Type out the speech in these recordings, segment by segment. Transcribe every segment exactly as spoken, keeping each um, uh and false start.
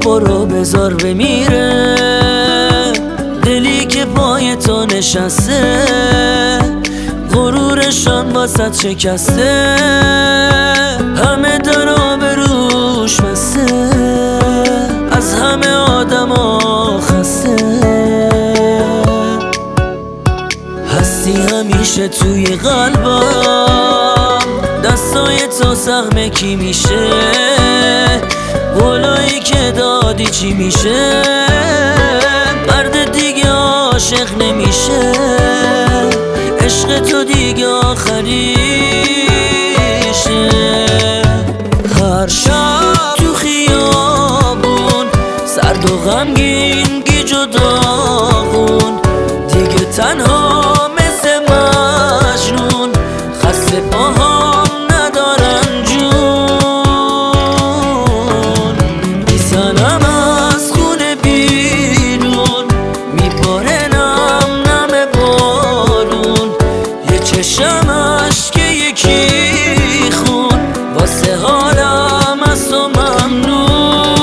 برو بذار بمیره دلی که پای تو نشسته، غرورشان واسط شکسته، همه در آبروش بسته، از همه آدم ها خسته. هستی همیشه توی قلبم، دستای تو سهم کی میشه، قولایی که دادی چی میشه، مرد دیگه عاشق نمیشه، عشق تو دیگه آخریشه. هر شب تو خیابون سرد و غمگین گیج و داغون، دیگه تنها مثل مجنون، خسته پاهام ندارن جون. میزنم از خونه بیرون، میباره نم نم بارون، یه چشم اشک یکی خون، واسه حالم از تو ممنون.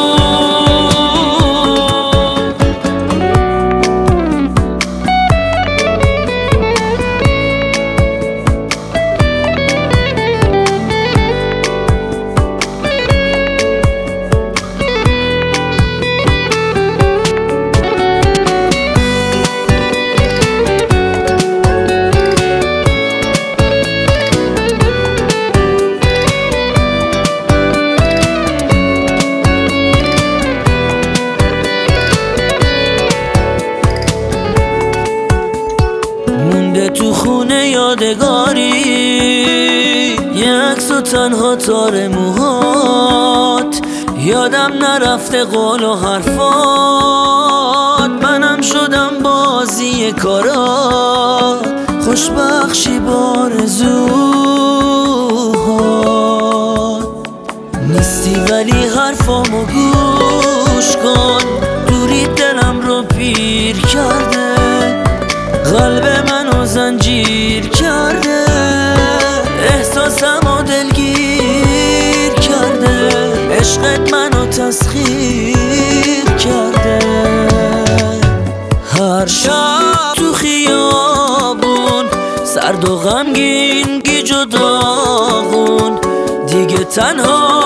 تو خونه یادگاری یه عکس و تنها تار موهات، یادم نرفته قول و حرفات، منم شدم بازی کارات، خوشبخشی بارزوهات. نیستی ولی حرفامو گوش کن، دوری دلم رو پیر کرده، قلب منو زنجیر کرده، احساسمو دلگیر کرده، عشقت منو تسخیر کرده. هر شب تو خیابون سرد و غمگین گیج و داغون، دیگه تنها